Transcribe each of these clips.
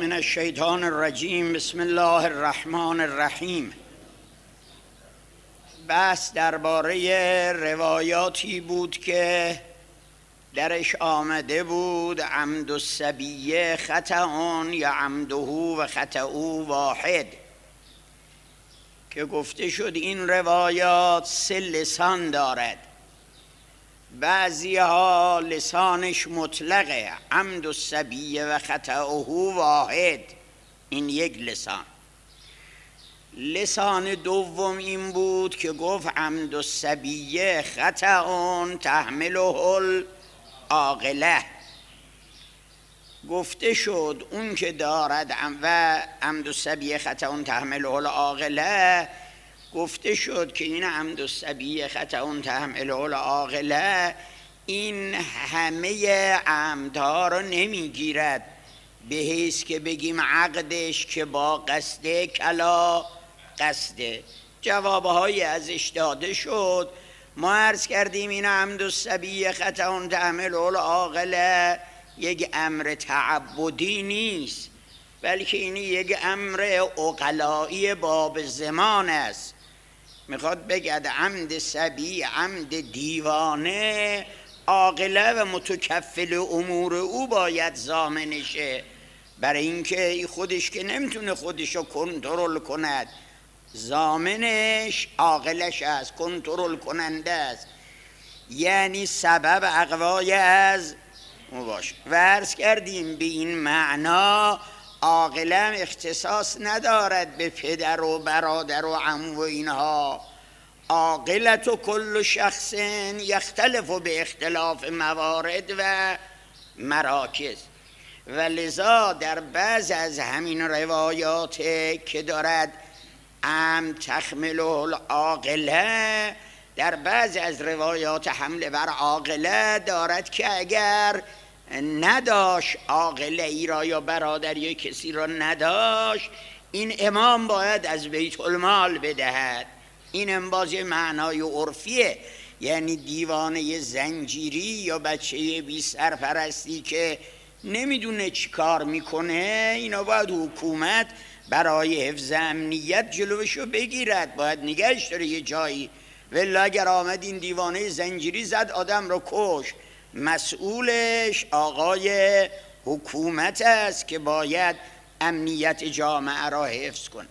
من الشیطان الرجیم. بسم الله الرحمن الرحیم. بحث درباره روایاتی بود که درش آمده بود عمد الصبی خطأ یا عمده و خطأو واحد، که گفته شد این روایات 3 لسان دارد. بعضی ها لسانش مطلقه، عمد الصبی و خطأه واحد، این یک لسان. لسان دوم این بود که گفت عمد الصبی خطأ تحمله العاقله. گفته شد اون که دارد و عمد الصبی خطأ تحمله العاقله، گفته شد که این عمد الصبی خطأ تحمله العاقله این همه عمدها رو نمیگیرد، به حیث که بگیم عقدش که با قصده کلا قصده. جوابهایی ازش داده شد. ما عرض کردیم این عمد الصبی خطأ تحمله العاقله یک امر تعبدی نیست، بلکه این یک امر عقلایی باب زمان است. میخواد بگد عمد صبی، عمد دیوانه، عاقله و متکفل امور او باید ضامنشه، برای اینکه خودش که نمیتونه خودشو کنترل کند، ضامنش عاقلش است، کنترل کننده است، یعنی سبب اقوای از او باشه. و عرض کردیم به این معنا عاقله هم اختصاص ندارد به پدر و برادر و عمو و اینها. عاقلت و کل شخص یختلف به اختلاف موارد و مراکز. و لذا در بعض از همین روایات که دارد عمد تحمل العاقله، در بعض از روایات حمله بر عاقله دارد که اگر نداشت عاقله ای را یا برادری یا کسی را نداشت، این امام باید از بیت المال بدهد. این انباز معنای عرفیه، یعنی دیوانه زنجیری یا بچه بی سرپرستی که نمیدونه چی کار میکنه، اینا باید حکومت برای حفظ امنیت جلوشو بگیرد، باید نگهش داره یه جایی. ولی اگر آمد این دیوانه زنجیری زد آدم رو کش، مسئولش آقای حکومت است که باید امنیت جامعه را حفظ کنه.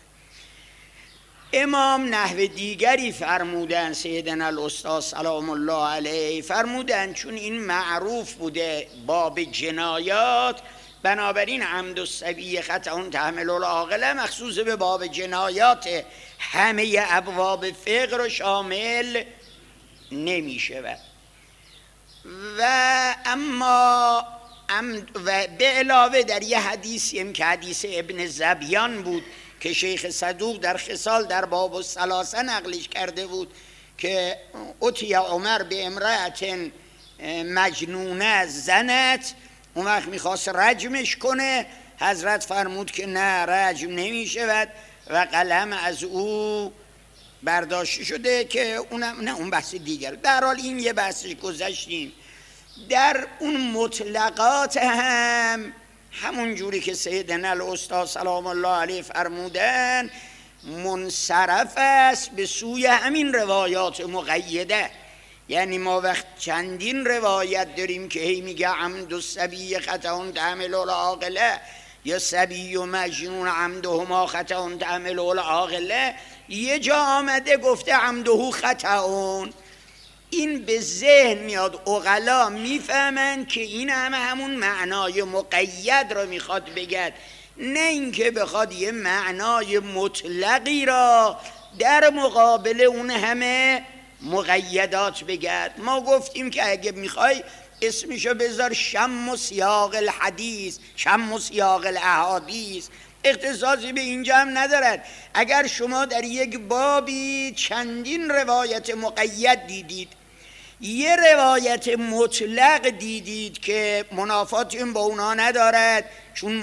امام نحو دیگری فرمودن، سیدنا الاستاذ سلام الله علیه فرمودن، چون این معروف بوده باب جنایات، بنابراین عمد الصبی خطأ تحمله العاقله مخصوص به باب جنایات، همه ابواب فقه رو شامل نمی شود. و اما و به علاوه در یه حدیثی هم که حدیث ابن زبیان بود که شیخ صدوق در خصال در باب الثلاثه نقلش کرده بود که اتی عمر به امرأت مجنونه زنت، اون وقت میخواست رجمش کنه، حضرت فرمود که نه، رجم نمی شود و قلم از او برداشته شده، که اونم نه، اون بحث دیگر. در حال این یه بحثش گذشتیم. در اون مطلقات هم همون جوری که سیدنا الاستاذ سلام الله علیه فرمودن منصرف است به سوی همین روایات مقیده. یعنی ما وقت چندین روایت داریم که هی میگه عمد الصبی خطأ تحمله العاقله یا صبی و مجنون عمدهما خطأ تحمله العاقله، یه جا آمده گفته عمده خطأ، این به ذهن میاد، عقلا میفهمن که این همون معنای مقید را میخواد بگد، نه اینکه بخواد یه معنای مطلقی را در مقابل اون همه مقیدات بگد. ما گفتیم که اگه میخوای اسمشو بذار شم و سیاق الحدیث، شم و سیاق الاحادیث، اختصاصی به اینجا هم ندارد. اگر شما در یک بابی چندین روایت مقید دیدید، یه روایت مطلق دیدید که منافاتی با اونا ندارد چون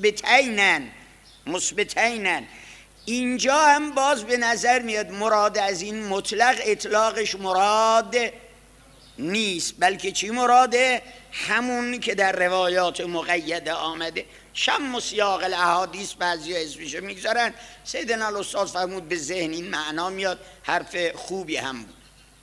مثبتینن، اینجا هم باز به نظر میاد مراد از این مطلق اطلاقش مراد نیست، بلکه چی مراده؟ همون که در روایات مقیده آمده. شم و سیاق الاحادیث بعضی ها اسمشو میگذارن. سیدنا الاستاد فرمود به ذهن این معنا میاد، حرف خوبی هم بود.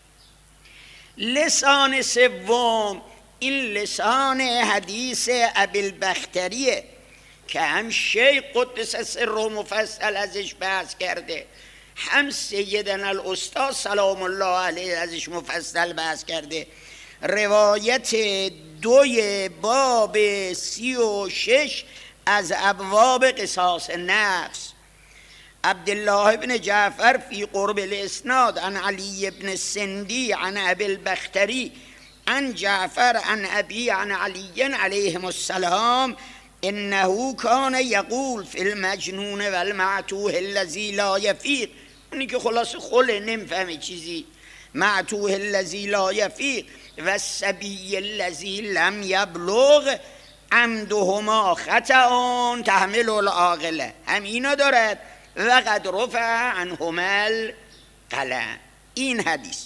لسان سوم این لسان حدیث ابوالبختریه که هم شیخ قدس سره مفصل ازش بحث کرده، هم سیدنا الاستاد سلام الله علیه ازش مفصل بحث کرده. روایت 2 باب 36 از ابواب قصاص نفس. عبدالله بن جعفر فی قرب الاسناد عن علی بن السندی عن ابوالبختری عن جعفر عن ابی عن علی علیهم السلام انه کان یقول فی المجنون و المعتوه الذی لا یفیق. اونی که خلاص خله نمیفهمه چیزی، معتوه الذی لا یفیق و الصبی الذی لم یبلغ عمدهما خطأ تحمل العاقله، همینا دارد و قد رفع عنهما القلم. این حدیث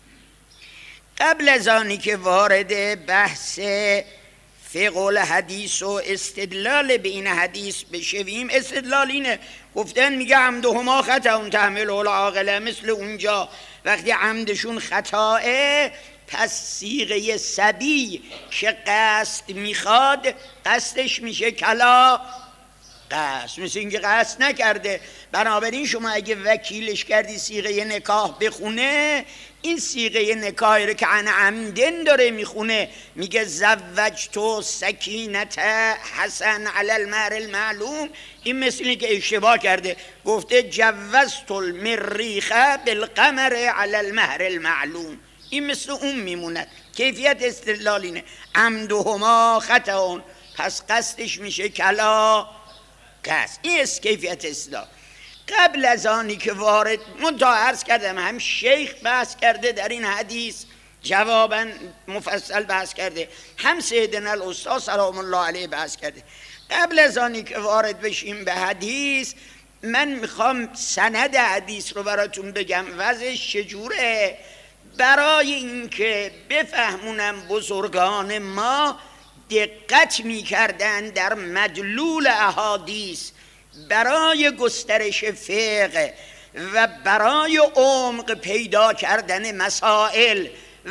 قبل از آنی که وارد بحث فقه الحدیث و استدلال به این حدیث بشویم، استدلال اینه، گفتن میگه عمدهما خطأ تحمل العاقله، مثل اونجا وقتی عمدشون خطاه پس صیغه صبی که قصد میخواد قصدش میشه کلا قصد، مثل اینکه قصد نکرده. بنابراین شما اگه وکیلش کردی صیغه نکاح بخونه، این صیغه نکاحی رو که عن عمدن داره میخونه، میگه زوجتو سکینت حسن علی المهر المعلوم، این مثل اینه که اشتباه کرده، گفته جوزت المریخ بالقمر علی المهر المعلوم، این مثل اون میموند. کیفیت استدلال اینه عمدهما خطأ، پس قصدش میشه کلا قصد. این است کیفیت استدلال. قبل از آنی که وارد منتها عرض کردم هم شیخ بحث کرده در این حدیث، جوابا مفصل بحث کرده، هم سیدنا الاستاد سلام الله علیه بحث کرده. قبل از آنی که وارد بشیم به حدیث، من میخوام سند حدیث رو براتون بگم وضعش چجوره، برای اینکه بفهمونم بزرگان ما دقت میکردن در مدلول احادیث برای گسترش فقه و برای عمق پیدا کردن مسائل،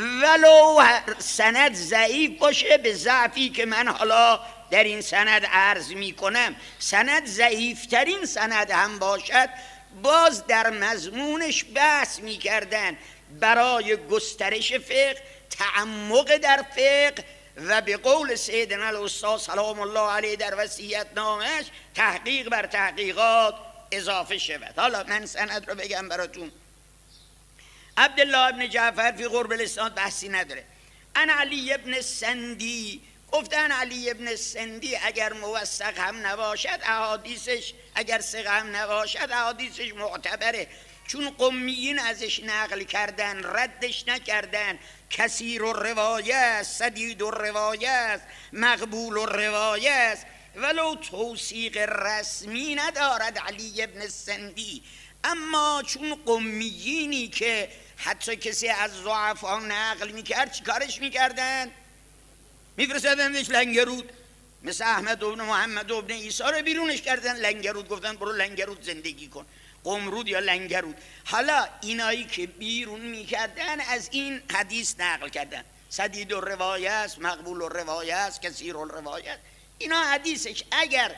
ولو سند ضعیف باشه، به ضعفی که من حالا در این سند عرض میکنم، سند ضعیفترین سند هم باشد، باز در مضمونش بحث میکردن برای گسترش فقه، تعمق در فقه و به قول سیدنا الاستاد سلام الله علیه در وصیت نامش تحقیق بر تحقیقات اضافه شود. حالا من سند رو بگم براتون. عبدالله ابن جعفر فی قرب الاسناد بحثی نداره. ان علی ابن السندی، گفتن علی ابن السندی اگر موثق هم نباشد احادیثش، اگر ثقه هم نباشد احادیثش معتبره، چون قمیین ازش نقل کردن، ردش نکردن، کثیر الروایه است، سدید الروایه است، مقبول الروایه است، ولو توثیق رسمی ندارد علی ابن السندی، اما چون قمیینی که حتی کسی از ضعفا نقل میکرد چیکارش میکردن؟ میفرستادنش لنگرود، مثل احمد ابن محمد ابن عیسی رو بیرونش کردن لنگرود، گفتن برو لنگرود زندگی کن، قمرود یا لنگرود. حالا اینایی که بیرون میکردن از این حدیث نقل کردن، سدید الروایه است، مقبول الروایه است، کثیر الروایه است. اینا حدیثش اگر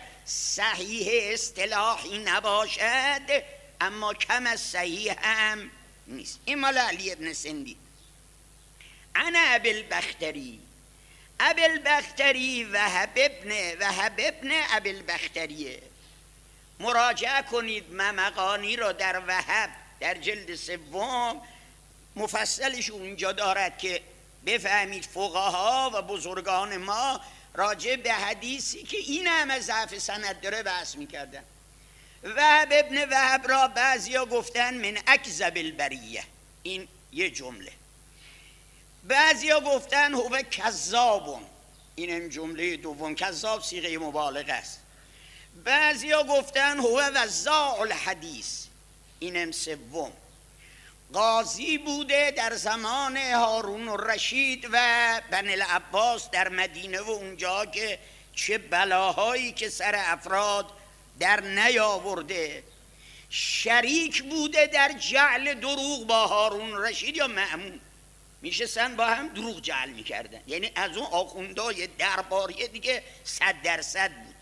صحیح اصطلاحی نباشد اما کم از صحیح هم نیست. این مال علی ابن سندی. عن ابوالبختری، ابوالبختری وهب ابن ابوالبختریه. مراجعه کنید مقانی را در وهب در جلد 3 مفصلش اونجا دارد که بفهمید فقها و بزرگان ما راجع به حدیثی که این همه ضعف سند داره بحث میکردن. وهب ابن وهب را بعضیا گفتن من اکذب البریه، این یه جمله. بعضیا گفتن هو کذابون، اینم جمله دوم، کذاب صیغه مبالغه است. بعضیا گفتن هو وضاع الحدیث، اینم 3. قاضی بوده در زمان هارون الرشید و بن العباس در مدینه و اونجا که چه بلاهایی که سر افراد در نیاورده. شریک بوده در جعل دروغ با هارون رشید یا مأمون، میشستن با هم دروغ جعل میکردن. یعنی از اون آخوندهای درباری دیگه 100% بود.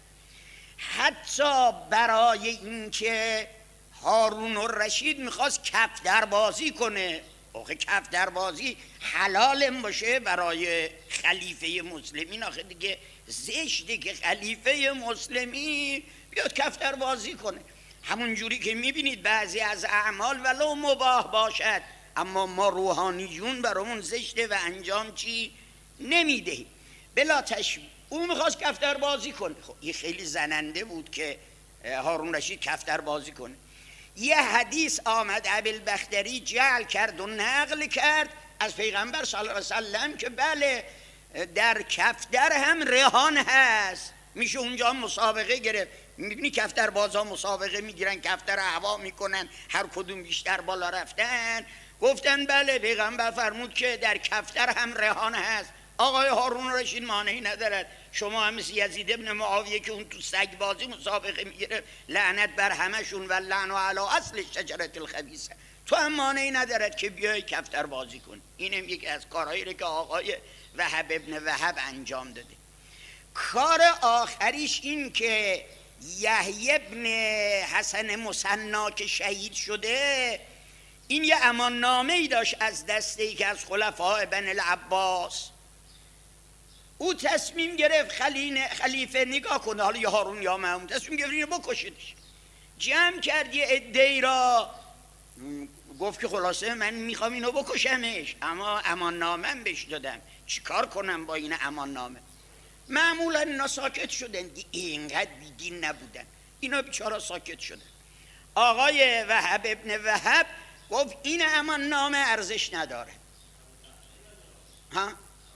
حتی برای اینکه هارون الرشید میخواست کفتر بازی کنه، آخه کفتر بازی حلال باشه برای خلیفه مسلمین، آخه دیگه زشته که خلیفه مسلمین بیاد کفتر بازی کنه. همون جوری که میبینید بعضی از اعمال ولو مباح باشد اما ما روحانیون برامون زشته و انجام چی نمیدهیم. بلا تشبیه اون میخواست کفتر بازی کنه. خب این خیلی زننده بود که هارون رشید کفتر بازی کنه. یه حدیث آمد ابوالبختری جعل کرد و نقل کرد از پیغمبر صلی الله علیه وسلم که بله در کفتر هم رهان هست، میشه اونجا مسابقه گرفت. میبینی کفتر بازا مسابقه میگیرن، کفتر هوا میکنن، هر کدوم بیشتر بالا رفتن. گفتن بله پیغمبر فرمود که در کفتر هم رهان هست. آقای هارون رشید مانعی ندارد شما هم مثل یزید ابن معاویه که اون تو سگ بازی مسابقه میگیره، لعنت بر همشون و لعن علی اصل شجرة الخبیثه، تو هم مانعی ندارد که بیای کفتر بازی کن. اینم یکی از کارهایی که آقای وهب ابن وهب انجام داده. کار آخریش این که یحیی ابن حسن مثنا که شهید شده، این یه امان نامه ای داشت از دسته ای که از خلفاء بن العباس. او تصمیم گرفت خلیفه نگاه کنه، حالا یا هارون یا مأمون، تصمیم گرفت اینو بکشدش. جمع کرد یه عده‌ای را، گفت که خلاصه من میخوام اینو بکشمش اما امان نامه بهش دادم، چیکار کنم با این امان نامه؟ معمولا اینا ساکت شدن، اینقدر بیدین نبودن، اینا بیچارا ساکت شدن. آقای وهب ابن وهب گفت این امان نامه ارزش نداره. ها؟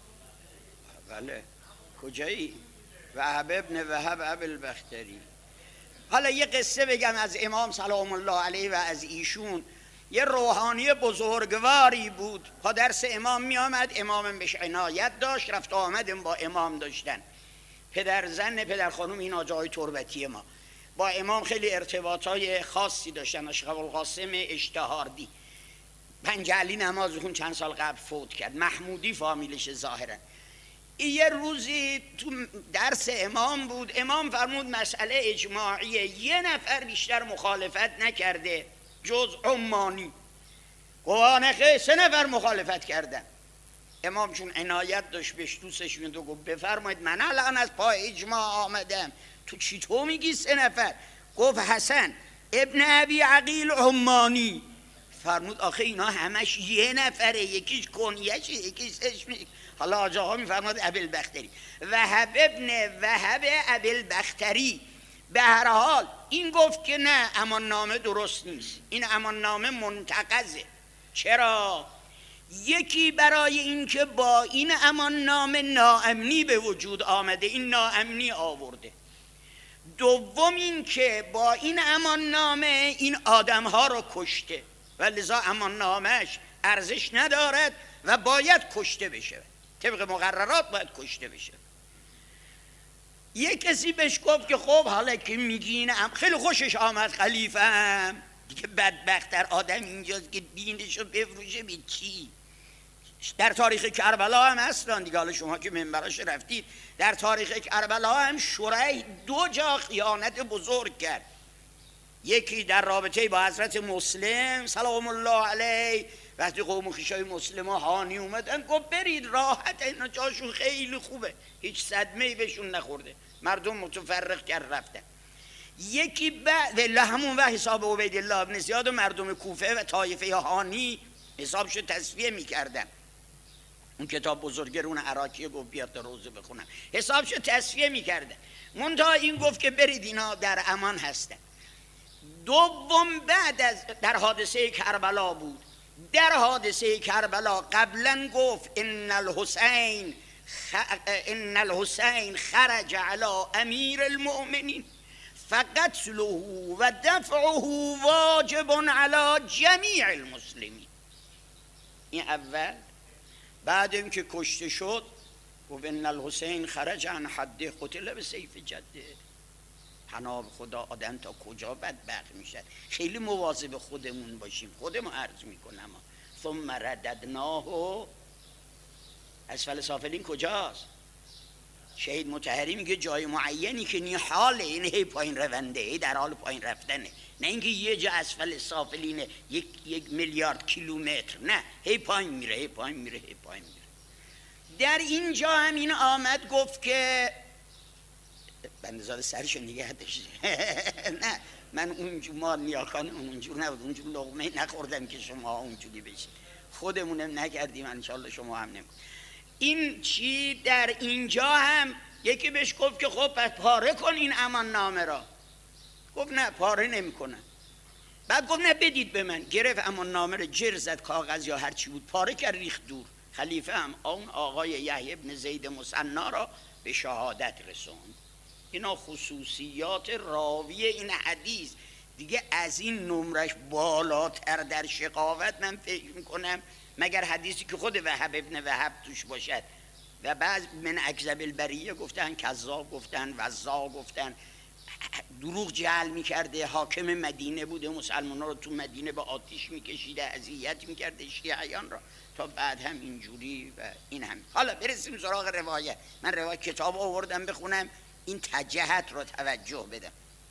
بله. کجایی؟ وهب ابن وهب ابوالبختری. حالا یه قصه بگم از امام سلام الله علیه و از ایشون. یه روحانی بزرگواری بود، پا درس امام می آمد، امام بهش عنایت داشت، رفت آمد با امام داشتن. پدر زن پدر خانوم اینا جای تربتی ما با امام خیلی ارتباطای خاصی داشتن. اشرف القاسم اشتهاردی پنجعلی نماز خون چند سال قبل فوت کرد، محمودی فامیلش ظاهرا. یه روزی تو درس امام بود، امام فرمود مسئله اجماعیه، یه نفر بیشتر مخالفت نکرده جز عمانی. گوانخه 3 نفر مخالفت کردن. امام چون عنایت داشت بهش دوستش میاد و گفت بفرمایید من الان از پای اجماع آمدم، تو چی تو میگی 3 نفر؟ گفت حسن ابن ابی عقیل عمانی. فرمود آخه اینا همش یه نفره، یکیش کنیشه یکیش اسمی. حالا آجاها میفرماد ابوالبختری، وهب ابن وهب ابوالبختری. به هر حال این گفت که نه امان نامه درست نیست، این امان نامه منتقضه. چرا؟ یکی برای اینکه با این امان نامه ناامنی به وجود آمده، این ناامنی آورده. دوم این که با این امان نامه این آدم ها رو کشته و لذا امان نامهش ارزش ندارد و باید کشته بشه، طبق مقررات باید کشته بشه. یک کسی بهش گفت که خب حالا که میگین خیلی خوشش آمد خلیفه هم دیگه، بدبخت‌تر آدم اینجاست که دینشو بفروشه به چی؟ در تاریخ کربلا هم هستن دیگه، حالا شما که منبراش رفتید، در تاریخ کربلا هم شریح 2 جا خیانت بزرگ کرد. یکی در رابطه با حضرت مسلم سلام الله علیه، وقتی قوم و خویشای مسلم و هانی اومدن گفت برید راحت، اینا جاشون خیلی خوبه، هیچ صدمه‌ای بهشون نخورده، مردم متفرق کرد رفتن. یکی بعد همون وقت حساب عبیدالله ابن زیاد و مردم کوفه و طایفه هانی حسابشو تصفیه میکردن. اون کتاب بزرگرون عراقی گفت بیاد در روزه بخونم، حسابشو تصفیه میکردن. منتها این گفت که برید اینا در امان هستن. دوم بعد از در حادثه کربلا بود. در حادثه کربلا قبلا گفت ان الحسین خرج علی امیر المؤمنین فقتله و دفعه واجب علی جمیع المسلمین. این اول. بعد این که کشته شد گفت ان الحسین خرج عن حده قتل به سیف جده. پناه خدا آدم تا کجا بدبخت میشه. خیلی مواظب خودمون باشیم. خودمون عرض میکنم ثم رددناه اسفل سافلین کجاست؟ شهید مطهری میگه جای معینی که نی حاله، این هی پایین رونده، هی در حال پایین رفتنه، نه اینکه یه جا اسفل سافلینه 1 میلیارد کیلومتر، نه هی پایین میره هی پایین میره هی پایین میره. در اینجا همین آمد گفت که بندزاده سرشو نگه داشته نه من اونجور ما نیاکان اونجور نبود، اونجور لقمه نخوردم که شما اونجوری بشید، خودمونم نکردیم، انشالله شما هم نمیکنید. این چی در اینجا هم یکی بهش گفت که خب پس پاره کن این امان نامه را. گفت نه پاره نمی کنم. بعد گفت نه بدید به من. گرفت امان نامه را جر زد کاغذ یا هرچی بود پاره کرد ریخت دور. خلیفه هم اون آقای یحیی ابن زید مثنا را به شهادت رسوند. اینا خصوصیات راوی این حدیث. دیگه از این نمرش بالاتر در شقاوت من فکر میکنم مگر حدیثی که خود وهب ابن وهب توش باشد. و بعض من اکذب البریه گفتن، کذاب گفتن، وزا گفتن، دروغ جعل میکرده، حاکم مدینه بوده، مسلمانان رو تو مدینه به آتیش میکشیده، اذیت میکرده شیعیان را، تا بعد هم اینجوری و این هم. حالا برسیم سراغ روایت. من روایت کتاب آوردم بخونم این تجهت رو توجه بدم.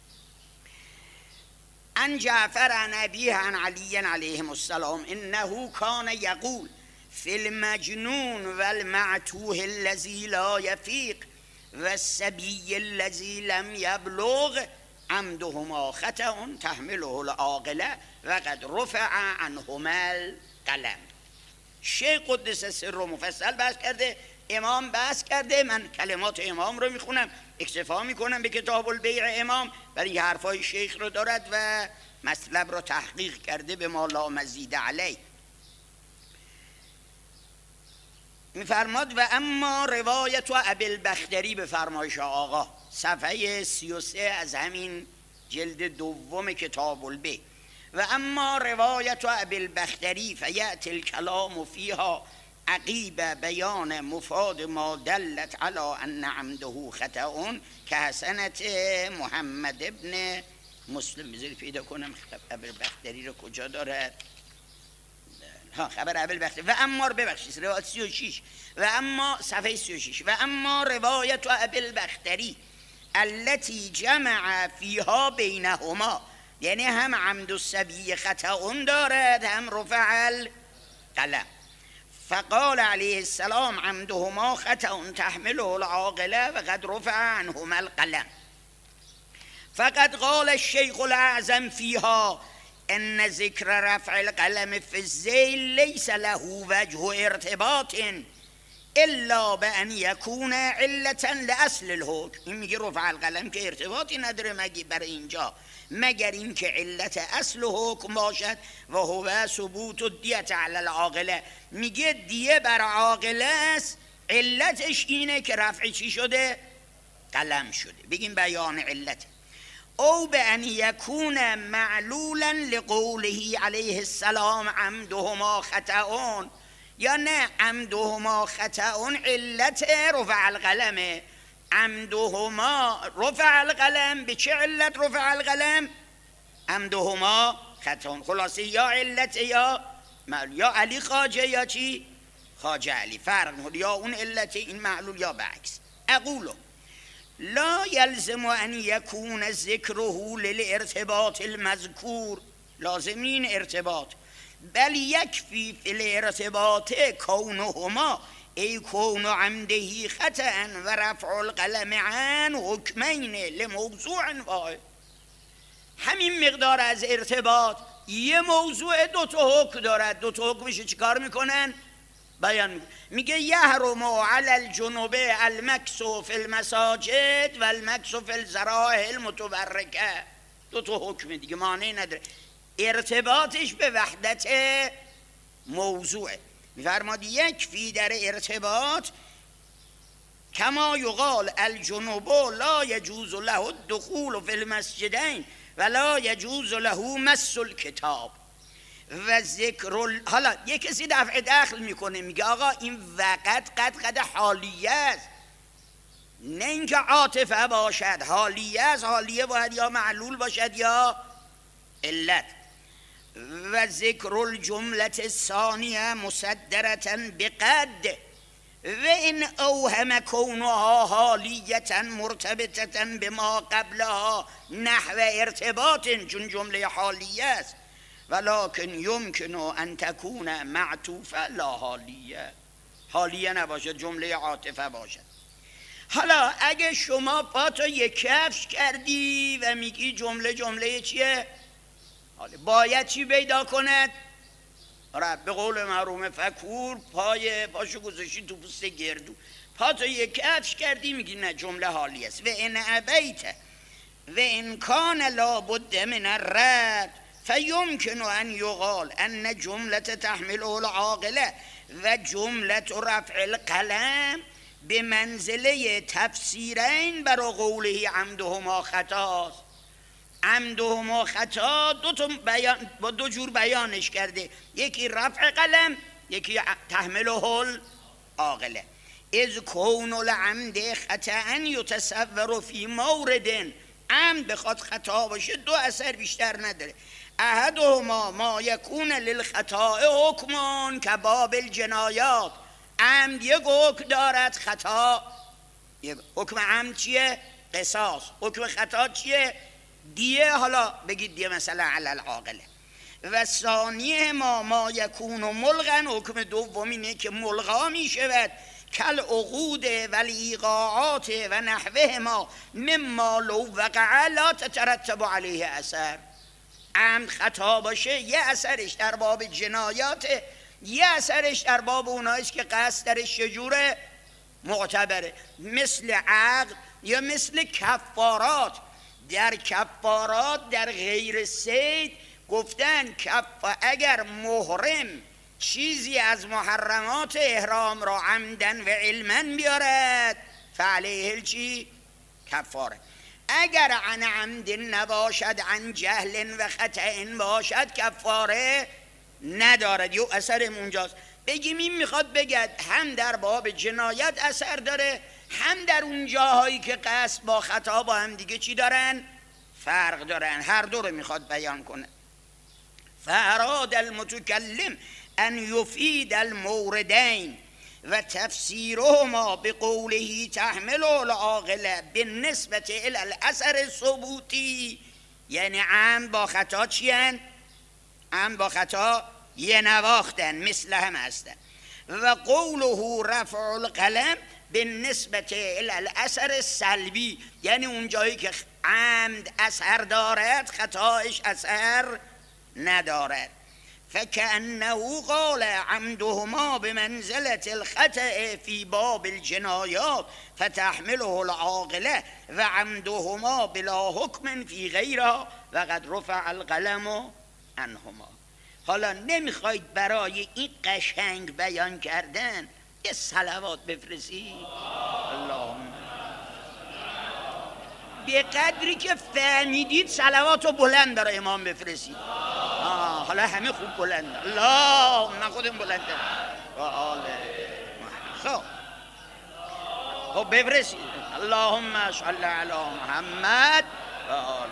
عن جعفر عن ابیه عن علی علیهم السلام انه کان یقول فی المجنون والمعتوه الذی لا یفیق والصبی الذی لم یبلغ عمدهما خطأ تحمله العاقله وقد رفع عنهما القلم. شیخ قدس سر رو مفصل بحث کرده، امام بحث کرده. من کلمات امام رو میخونم، اکتفا میکنم به کتاب البیع امام، برای حرفای شیخ رو دارد و مطلب رو تحقیق کرده به ما لا مزید علی. میفرماد و اما روایت و ابی البختری به فرمایش آقا، صفحه 33 از همین جلد دوم کتاب البیع. و اما روایت و ابی البختری فیأتی الکلام فیها عقیب بیان مفاد ما دلت علی ان عمده خطأ که حسنت محمد ابن مسلم. بذارید پیدا کنم ابی البختری رو کجا دارد. خبر ابی البختری. و اما ببخشید روایت 36 و اما صفحه 36 و اما روایت و ابی البختری التي جمع فیها بینهما، یعنی هم عمد الصبی خطأ دارد هم رفع القلم. فقال علیه السلام عمدهما خطأ تحمله العاقله وقد رفع عنهما القلم. فقد قال الشيخ الأعظم فيها ان ذكر رفع القلم في الذيل ليس له وجه ارتباط الا بان يكون علة لاصل الحكم. این میگه رفع القلم که ارتباطی نداره مگه برای اینجا، مگر این که علت اصل حکم باشد و هو ثبوت الدیه علی العاقله. میگه دیه بر عاقله است، علتش اینه که رفع چی شده؟ قلم شده. بگیم بیان علت. او به ان یکون معلولا لقوله علیه السلام عمدهما خطأ، یا نه عمدهما خطأ علت رفع القلم. عمدهما رفع القلم، به چه علت رفع القلم؟ عمدهما خطأ. خلاصه یا علت یا علی خواجه یا چی؟ خواجه علی، فرق نکنه، یا اون علت این معلول یا بعکس. اقولو لا يلزم ان يكون ذكره للارتباط المذكور، لازم این ارتباط، بل يكفي في الارتباط كونهما ای کون عمده خطأ و رفع القلم عن حکمین لموضوع واحد. همین مقدار از ارتباط، یه موضوع دو تا حکم دارد، دو تا حکمش چیکار میکنن؟ بیان میگه یحرم علی الجنوب المکث فی المساجد و المکث فی الزراع المتبرکه. دو تا حکم دیگه معنی نداره، ارتباطش به وحدت موضوعه. میفرماد یک فی در ارتباط کما یقال الجنوب لا یجوز له الدخول فی المسجدین و لا یجوز له مس الکتاب. و حالا یه کسی دفع دخل میکنه میگه آقا این وقت قد حالیه است، نه اینکه عاطفه باشد، حالیه است. حالیه باید یا معلول باشد یا علت. و ذکر الجمله الثانیه مصدرة بقد و این اوهم کونها حالیتا مرتبطتا بما قبلها نحو ارتباط، چون جمله حالیه است. ولکن یمکن ان تکون معطوفه لا حالیه، حالیه نباشه، جمله عاطفه باشد. حالا اگه شما پاتو یک کفش کردی و میگی جمله چیه؟ باید چی پیدا کند؟ به قول معروف فکور پاشو گذاشتی تو پوست گردو، پاتو یک کفش کردی میگی نه جمله حالی است. و ان ابیت و ان کان لابد من الرد فیمکن ان یقال ان جمله تحمل العاقله و جمله رفع القلم به منزله تفسیرین برای قوله عمدهما خطاست. عمدهما خطا با دو جور بیانش کرده، یکی رفع قلم، یکی تحمله العاقله. اذ کون العمد خطأ یتصور فی مورد، عمد بخواد خطا باشه دو اثر بیشتر نداره. احدهما ما یکون للخطاء حکمان که باب الجنایات، عمد یک حکم دارد، خطا حکم عمد چیه؟ قصاص. حکم خطا چیه؟ دیه. حالا بگید دیه مثلا علی العاقله. و ثانیه ما یکون ملغن، حکم دوم اینه که ملغا می شود، کل عقود و الایقاعات و نحوه ما مما لو وقع لا تترتب علیه اثر. عمد خطا باشه یه اثرش در باب جنایات، یه اثرش در باب اوناییست که قصد درش چجوره؟ معتبره، مثل عقد یا مثل کفارات. در کفارات در غیر صید گفتن اگر محرم چیزی از محرمات احرام را عمدن و علمن بیارد فعلیه چی؟ کفاره. اگر عن عمد نباشد، عن جهل و خطأ باشد، کفاره ندارد. یو اثر اونجاست. بگیم این میخواد بگد هم در باب جنایت اثر داره، هم در اون جاهایی که قصد با خطا با هم دیگه چی دارن؟ فرق دارن. هر دو رو میخواد بیان کنه. فاراد المتکلم ان یفید الموردین و تفسیرهما بقوله تحمل العاقله بالنسبه الى الاثر ثبوتی، یعنی عمد با خطا چیان؟ عمد با خطا یه نواختن، مثل هم هستن. و قوله رفع القلم بالنسبه الى الاثر سلبی، یعنی اون جایی که عمد اثر دارد خطاش اثر ندارد. فکأنه قال عمدهما بمنزلة الخطأ في باب الجنایات فتحمله العاقله و عمدهما بلا حکم فی غیرها و قد رفع القلم عنهما. حالا نمیخواید برای این قشنگ بیان کردن یه صلوات بفرستید؟ اللهم به قدری که فهمیدید صلوات رو بلند برای امام بفرستید. حالا همه خوب بلند. اللهم خودم بلند و آل خب بفرستید. اللهم صل علی محمد و آل.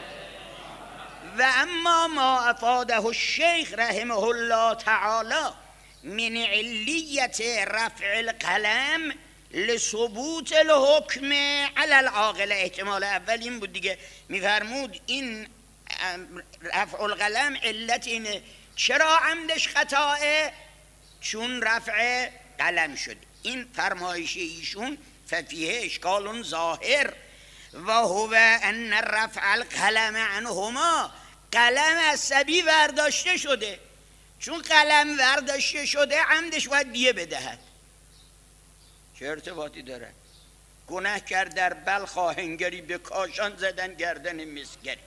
و اما ما افاده الشیخ رحمه الله تعالی من علیت رفع القلم لثبوت الحکم علی العاقله، احتمال اول این بود دیگه، میفرمود این رفع القلم علت اینه چرا عمدش خطاه؟ چون رفع قلم شد. این فرمایش ایشون ففیه اشکال ظاهر و هو ان رفع القلم عنهما، قلم از سبی ورداشته شده، چون قلم ورداشته شده عمدش باید دیه بدهد. چه ارتباطی داره؟ گناه کرد در بلخ آهنگری به کاشان زدن گردن مسگری.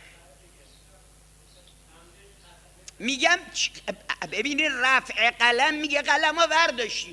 میگم ببینید رفع قلم میگه قلم ها ورداشتیم.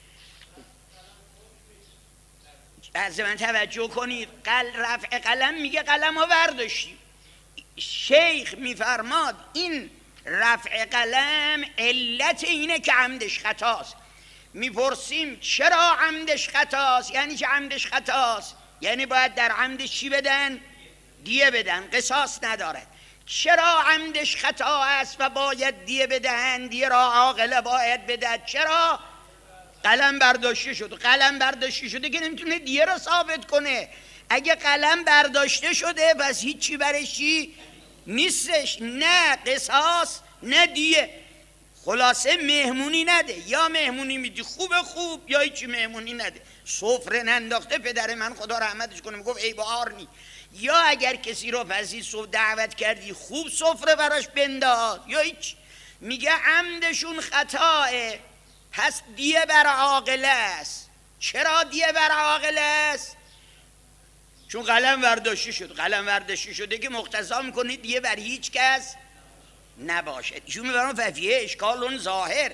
از من توجه کنید، رفع قلم میگه قلم ها ورداشتیم. شیخ میفرماد این رفع قلم علت اینه که عمدش خطاست. میپرسیم چرا عمدش خطاست؟ یعنی که عمدش خطاست یعنی باید در عمدش چی بدن؟ دیه بدن، قصاص ندارد. چرا عمدش خطا است و باید دیه بدهند؟ دیه را عاقله باید بدهد. چرا؟ قلم برداشته شد. قلم برداشته شده که نمیتونه دیه را ثابت کنه. اگه قلم برداشته شده پس هیچی برش چی نیستش، نه قصاص نه دیه. خلاصه مهمونی نده، یا مهمونی میدی خوب یا هیچی مهمونی نده. سفره ننداخته پدر من خدا رحمتش کنه میگفت ای با آرنی، یا اگر کسی رو پسی صبح دعوت کردی خوب سفره براش بنداز، یا هیچ. میگه عمدشون خطاه پس دیه بر عاقله است. چرا دیه بر عاقله است؟ چون قلم ورداشته شد. قلم ورداشته شده که مقتضا میکنه دیه بر هیچ کس نباشه. ایشون میبرم ففیه اشکال ظاهر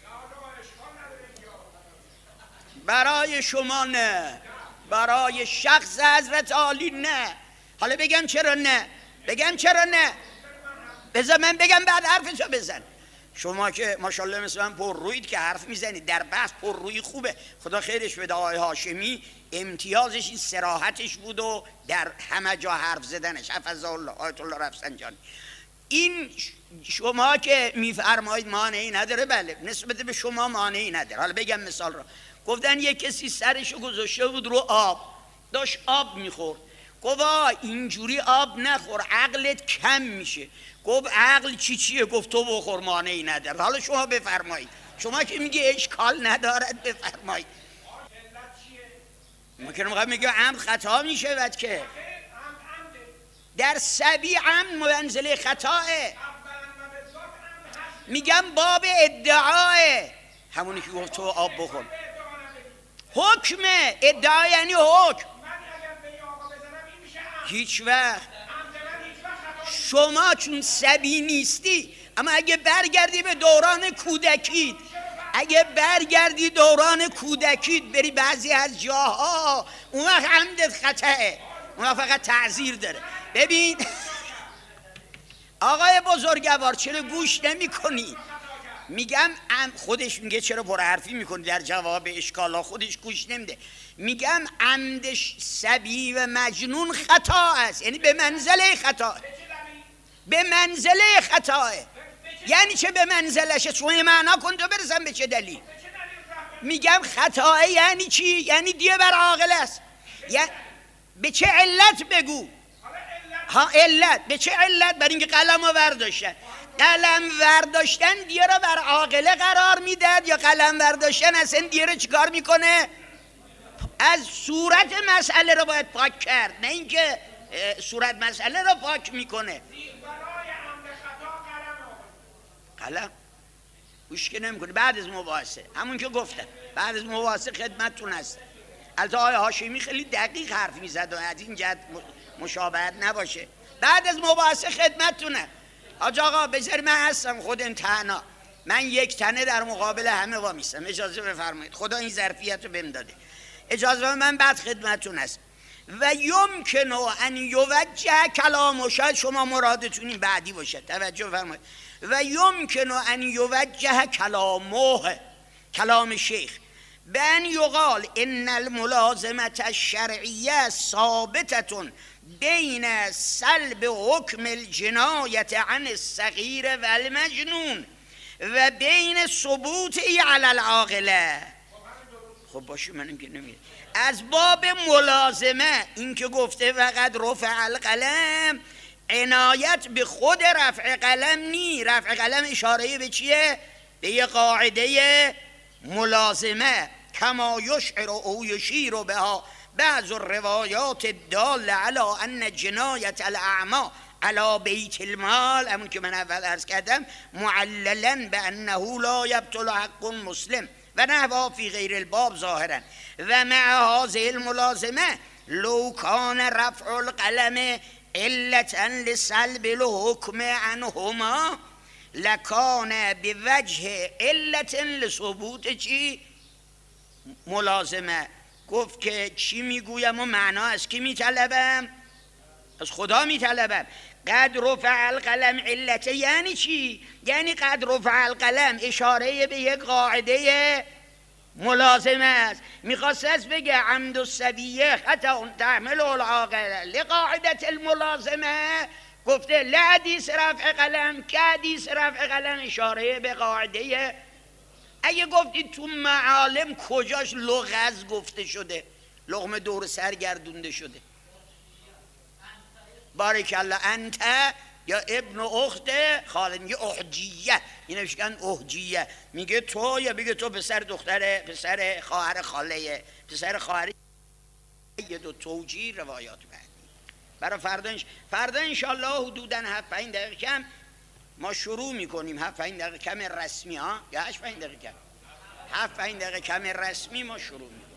برای شما نه، برای شخص حضرت عالی نه. حالا بگم چرا نه؟ بگم چرا نه؟ بذار من بگم بعد حرفشو بزن. شما که ماشاءالله مثل من پر روید که حرف میزنید، در بحث پر روی خوبه. خدا خیرش بده. آقای هاشمی امتیازش این صراحتش بود و در همه جا حرف زدنش. حفظ الله آیت الله رفسنجانی. این شما که میفرمایید مانعی نداره، بله نسبت به شما مانعی نداره. حالا بگم مثال رو. گفتن یک کسی سرشو گذاشته بود رو آب، داشت آب میخورد. گفت اینجوری آب نخور عقلت کم میشه. گفت عقل چیه؟ گفت تو بخور مانعی نداره. حالا شما بفرمایید. شما که میگه اشکال ندارد بفرمایید. ممکنه میگه عمد خطا میشه که در سبی عمد منزله خطاه. میگم باب ادعاه، همونی که گفت تو آب بخور. حکمه ادعا یعنی حکم. هیچ وقت شما چون سبی نیستی، اما اگه برگردی به دوران کودکیت، اگه برگردی دوران کودکیت بری بعضی از جاها، اون وقت عمدت خطأه، اون وقت فقط تعذیر داره. ببین آقای بزرگوار چرا گوش نمی کنی؟ میگم خودش میگه چرا پر حرفی میکنی در جواب اشکالا، خودش گوش نمیده. میگم عمدش سبی و مجنون خطا است، یعنی به منزله خطا، به منزله خطاه. یعنی چه به منزلشه؟ چون معنا کن تو برسم به چه دلیل. میگم خطاه یعنی چی؟ یعنی دیه بر عاقل است. یعنی به چه علت بگو؟ ها علت به چه علت؟ برای اینکه قلم رو برداشتن. قلم برداشتن دیه رو بر عاقله قرار میداد، یا قلم برداشتن اصلا دیه رو چیکار میکنه؟ از صورت مسئله رو باید پاک کرد، نه اینکه صورت مسئله رو پاک میکنه. قلم گوش که نمیکنه. بعد از مباحثه، همون که گفتن بعد از مباحثه خدمتتون هست. البته آقای هاشمی خیلی دقیق حرف میزد و از این جهت مشابهت نباشه. بعد از مباحثه خدمتتونه. حاج آقا بذار من هستم خودم تنها، من یک تنه در مقابل همه وامیستم. اجازه بفرمایید، خدا این ظرفیت رو بهم داده. اجازه من بعد خدمتتون هست. و یمکن ان یوجه کلام، شاید شما مرادتون این بعدی باشه، توجه فرمایید. و یمکن ان یوجه کلامه، کلام شیخ، بان یقال ان الملازمه الشرعیه ثابته بین سلب حکم الجنایت عن الصغیر و المجنون و بین ثبوتی علی العاقله. خب باشه، من اینکه نمیگم از باب ملازمه، این که گفته فقط رفع القلم، عنایت به خود رفع قلم نی. رفع قلم اشاره به چیه؟ به یه قاعده ملازمه. کما یشعر او یشیر بها بعض الروایات الداله علی ان جنایت الاعما علی بیت المال، همون که من اول عرض کردم، معللا بانه لا یبطل حق مسلم و نحوها فی غیر الباب ظاهرا. و مع هذه الملازمه لو کان رفع القلم علتا لسلب الحکم عنهما لکان بوجه علت لثبوت چی؟ ملازمه. گفت که چی میگویم و معنا از کی میطلبم؟ از خدا میطلبم. قد رفع القلم علت یعنی چی؟ یعنی قد رفع القلم اشاره به یک قاعده ملازمه است. میخواست از بگه عمد السبیه خطا تحمل العاقله لقاعده الملازمه، گفته لحدیث رفع قلم که حدیث رفع قلم اشاره به قاعده. اگه گفتید تو معالم کجاش لغز گفته شده، لقمه دور سر گردونده شده؟ بارک الله. انت یا ابن اخت خاله، میگه احجیه، اینو میگن احجیه، میگه تو، یا بگه تو پسر دختر، پسر خواهر خاله، پسر خواهر. یه دو توجیه روایات بعدی برای فردا انشالله حدوداً 7-8 دقیقه کم ما شروع میکنیم. 7-8 دقیقه کم رسمی ها، یا 8-5 دقیقه کم، 7-5 دقیقه کم رسمی ما شروع میکنیم.